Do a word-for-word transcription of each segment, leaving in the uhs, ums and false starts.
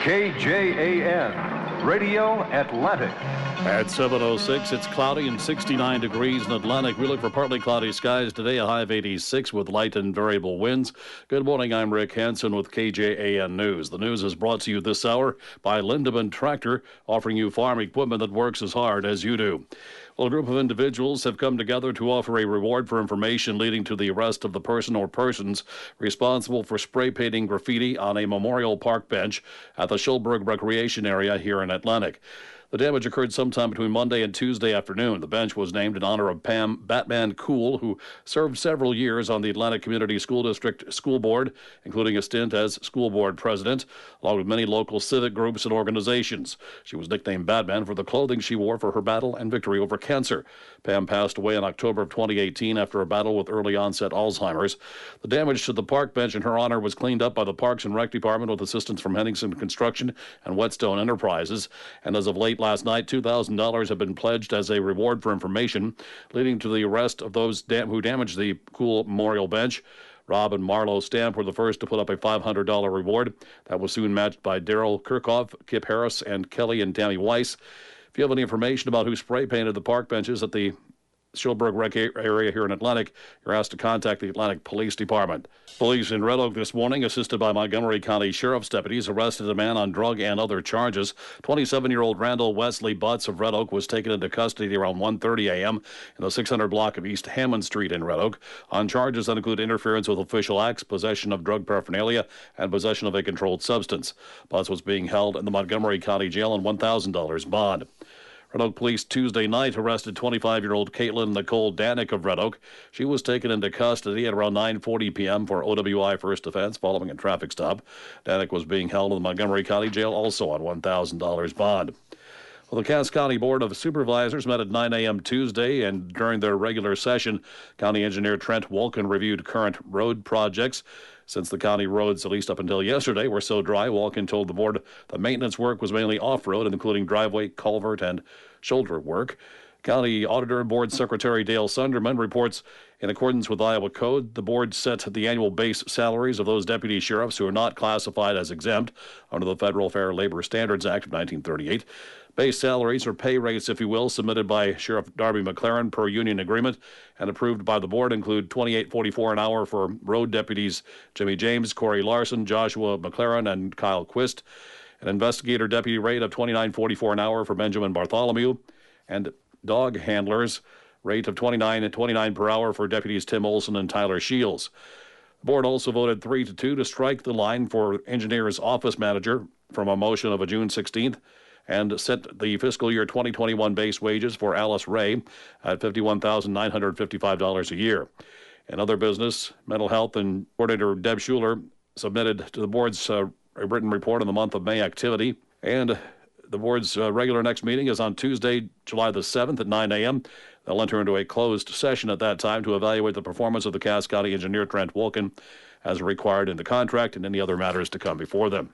K J A N, Radio Atlantic. At seven oh six, it's cloudy and sixty-nine degrees in Atlantic. We look for partly cloudy skies today, a high of eighty-six with light and variable winds. Good morning, I'm Rick Hansen with K J A N News. The news is brought to you this hour by Lindemann Tractor, offering you farm equipment that works as hard as you do. Well, a group of individuals have come together to offer a reward for information leading to the arrest of the person or persons responsible for spray painting graffiti on a Memorial Park bench at the Schulberg Recreation Area here in Atlantic. The damage occurred sometime between Monday and Tuesday afternoon. The bench was named in honor of Pam Batman Cool, who served several years on the Atlantic Community School District School Board, including a stint as school board president, along with many local civic groups and organizations. She was nicknamed Batman for the clothing she wore for her battle and victory over cancer. Pam passed away in October of twenty eighteen after a battle with early-onset Alzheimer's. The damage to the park bench in her honor was cleaned up by the Parks and Rec Department with assistance from Henningsen Construction and Whetstone Enterprises, and as of late last night, two thousand dollars have been pledged as a reward for information, leading to the arrest of those dam- who damaged the Cool Memorial Bench. Rob and Marlo Stamp were the first to put up a five hundred dollars reward. That was soon matched by Daryl Kirchhoff, Kip Harris, and Kelly and Tammy Weiss. If you have any information about who spray painted the park benches at the Schulberg Rec area here in Atlantic, you're asked to contact the Atlantic Police Department. Police in Red Oak this morning, assisted by Montgomery County Sheriff's deputies, arrested a man on drug and other charges. twenty-seven-year-old Randall Wesley Butts of Red Oak was taken into custody around one thirty a.m. in the six hundred block of East Hammond Street in Red Oak on charges that include interference with official acts, possession of drug paraphernalia, and possession of a controlled substance. Butts was being held in the Montgomery County Jail on one thousand dollars bond. Red Oak Police Tuesday night arrested twenty-five-year-old Caitlin Nicole Danick of Red Oak. She was taken into custody at around nine forty p.m. for O W I first offense following a traffic stop. Danick was being held in the Montgomery County Jail also on one thousand dollars bond. Well, the Cass County Board of Supervisors met at nine a.m. Tuesday, and during their regular session, County Engineer Trent Wolkin reviewed current road projects. Since the county roads, at least up until yesterday, were so dry, Wolkin told the board the maintenance work was mainly off-road, including driveway, culvert, and shoulder work. County Auditor and Board Secretary Dale Sunderman reports in accordance with Iowa Code, the board set the annual base salaries of those deputy sheriffs who are not classified as exempt under the Federal Fair Labor Standards Act of nineteen thirty-eight. Base salaries, or pay rates, if you will, submitted by Sheriff Darby McLaren per union agreement and approved by the board include twenty-eight forty-four an hour for road deputies Jimmy James, Corey Larson, Joshua McLaren, and Kyle Quist. An investigator deputy rate of twenty-nine forty-four an hour for Benjamin Bartholomew, and dog handlers rate of twenty-nine twenty-nine per hour for deputies Tim Olson and Tyler Shields. The board also voted three to two to strike the line for engineer's office manager from a motion of a June sixteenth and set the fiscal year twenty twenty-one base wages for Alice Ray at fifty-one thousand nine hundred fifty-five dollars a year. In other business, mental health and coordinator Deb Schuler submitted to the board's uh, written report on the month of May activity, and the board's uh, regular next meeting is on Tuesday, July the seventh at nine a.m. They'll enter into a closed session at that time to evaluate the performance of the Cass County engineer Trent Wolkin as required in the contract and any other matters to come before them.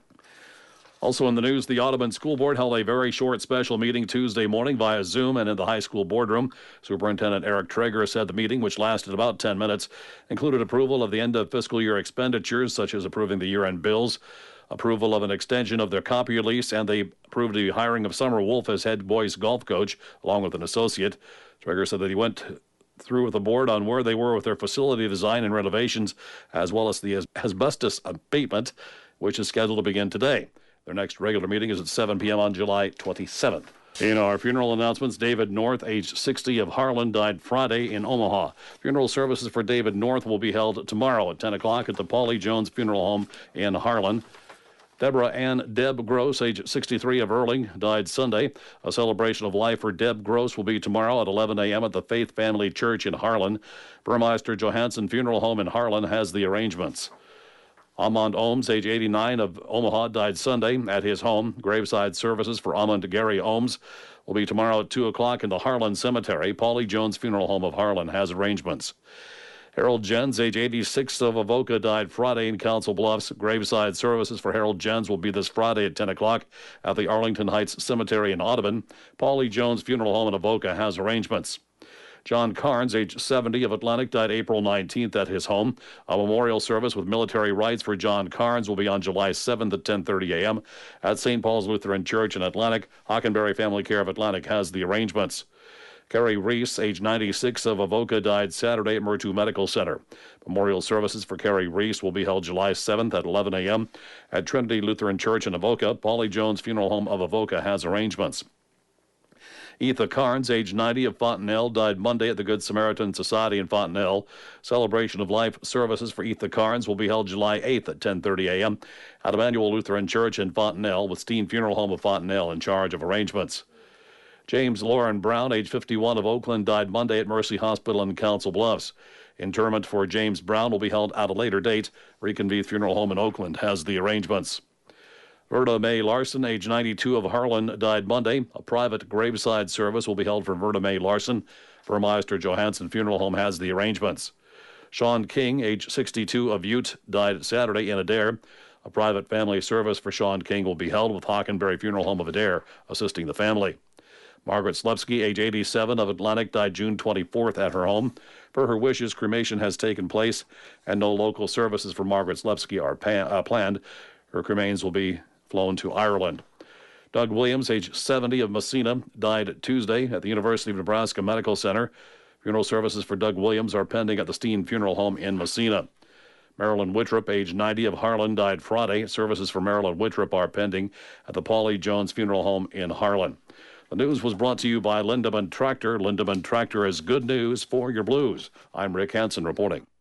Also in the news, the Audubon School Board held a very short special meeting Tuesday morning via Zoom and in the high school boardroom. Superintendent Eric Traeger said the meeting, which lasted about ten minutes, included approval of the end of fiscal year expenditures, such as approving the year-end bills, approval of an extension of their copier lease, and they approved the hiring of Summer Wolf as head boys golf coach, along with an associate. Traeger said that he went through with the board on where they were with their facility design and renovations, as well as the asbestos abatement, which is scheduled to begin today. Their next regular meeting is at seven p.m. on July twenty-seventh. In our funeral announcements, David North, age sixty, of Harlan, died Friday in Omaha. Funeral services for David North will be held tomorrow at ten o'clock at the Paulie Jones Funeral Home in Harlan. Deborah Ann Deb Gross, age sixty-three, of Erling, died Sunday. A celebration of life for Deb Gross will be tomorrow at eleven a.m. at the Faith Family Church in Harlan. Burmeister Johansson Funeral Home in Harlan has the arrangements. Amand Ohms, age eighty-nine, of Omaha, died Sunday at his home. Graveside services for Amand Gary Ohms will be tomorrow at two o'clock in the Harlan Cemetery. Paulie Jones Funeral Home of Harlan has arrangements. Harold Jens, age eighty-six, of Avoca, died Friday in Council Bluffs. Graveside services for Harold Jens will be this Friday at ten o'clock at the Arlington Heights Cemetery in Audubon. Paulie Jones Funeral Home in Avoca has arrangements. John Carnes, age seventy, of Atlantic, died April nineteenth at his home. A memorial service with military rites for John Carnes will be on July seventh at ten thirty a.m. at Saint Paul's Lutheran Church in Atlantic. Hockenberry Family Care of Atlantic has the arrangements. Carrie Reese, age ninety-six, of Avoca, died Saturday at Murtu Medical Center. Memorial services for Carrie Reese will be held July seventh at eleven a.m. at Trinity Lutheran Church in Avoca. Paulie Jones Funeral Home of Avoca has arrangements. Etha Carnes, age ninety, of Fontenelle, died Monday at the Good Samaritan Society in Fontenelle. Celebration of Life services for Etha Carnes will be held July eighth at ten thirty a.m. at Emmanuel Lutheran Church in Fontenelle, with Steen Funeral Home of Fontenelle in charge of arrangements. James Lauren Brown, age fifty-one, of Oakland, died Monday at Mercy Hospital in Council Bluffs. Interment for James Brown will be held at a later date. Reconvene Funeral Home in Oakland has the arrangements. Verda Mae Larson, age ninety-two, of Harlan, died Monday. A private graveside service will be held for Verda Mae Larson. Burmeister Johansson Funeral Home has the arrangements. Sean King, age sixty-two, of Ute, died Saturday in Adair. A private family service for Sean King will be held, with Hockenberry Funeral Home of Adair assisting the family. Margaret Slepsky, age eighty-seven, of Atlantic, died June twenty-fourth at her home. Per her wishes, cremation has taken place, and no local services for Margaret Slepsky are pa- uh, planned. Her remains will be flown to Ireland. Doug Williams, age seventy, of Messina, died Tuesday at the University of Nebraska Medical Center. Funeral services for Doug Williams are pending at the Steen Funeral Home in Messina. Marilyn Wittrup, age ninety, of Harlan, died Friday. Services for Marilyn Wittrup are pending at the Paulie Jones Funeral Home in Harlan. The news was brought to you by Lindemann Tractor. Lindemann Tractor is good news for your blues. I'm Rick Hansen reporting.